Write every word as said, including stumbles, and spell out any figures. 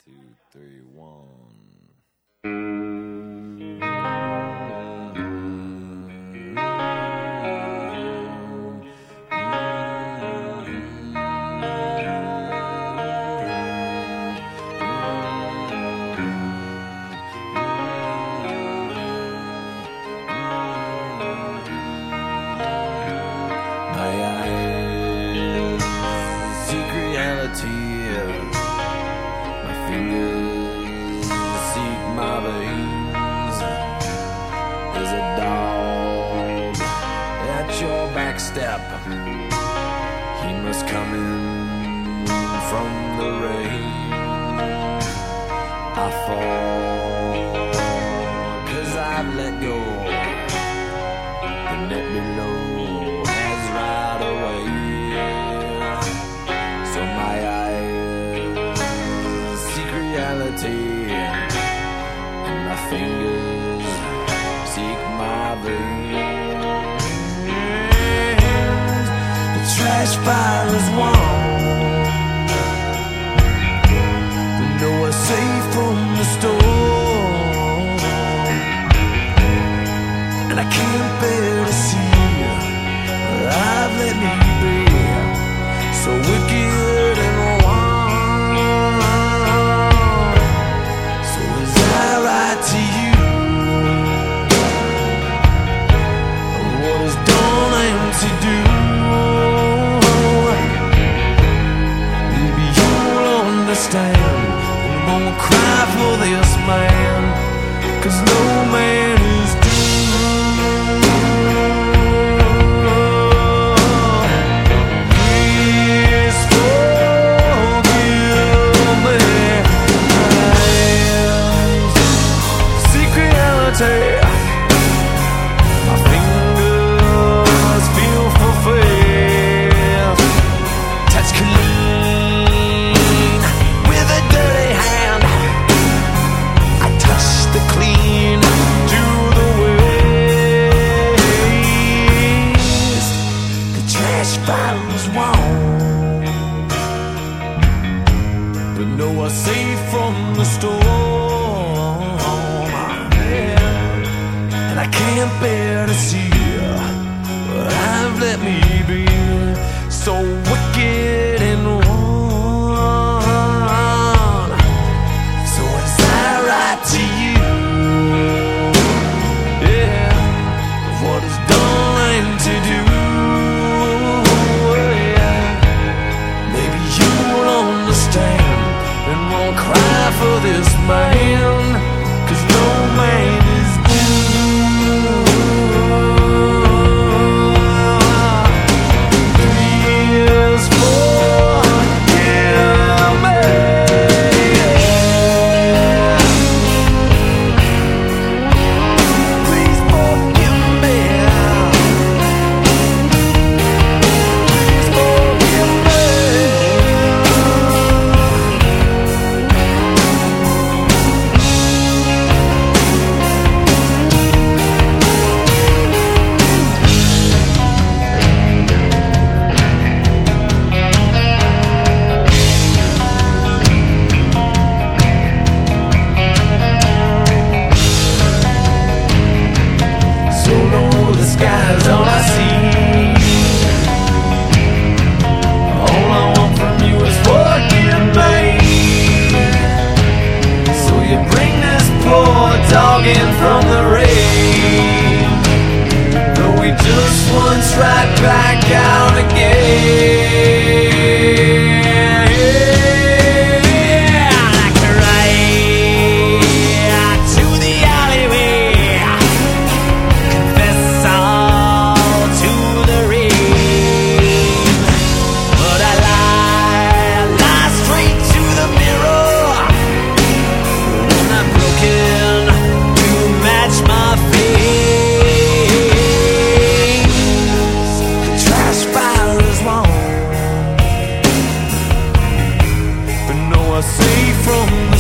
two, three, one. My eyes seek reality. My fingers seek my veins. There's a dog at your back step. He must come in from the rain. I fall 'cause I've let go. The net below has right away. So my eyes seek reality, and my fingers seek my veins. The trash fire is warm, but nowhere safe from the storm. And I can't bear to see I've let me be so wicked and wrong. So as I write to you what is done and to do, maybe you'll understand and won't cry for this man, 'cause no man is due. My fingers feel fulfilled, touch clean with a dirty hand. I touch the clean to the waste. The trash fire's warm, but nowhere safe from the storm. I can't bear to see what I've let me be, so wicked and wrong. So as I write to you, yeah, what is done and to do, yeah, maybe you'll understand and won't cry for this man, 'cause no man is due. From the rain, though we just once right back out again. Yeah, like a ride to the alleyway, confess all to the rain. But I lie, I lie straight to the mirror when I'm broken. Match my face. The trash fire is warm, but no, I say from the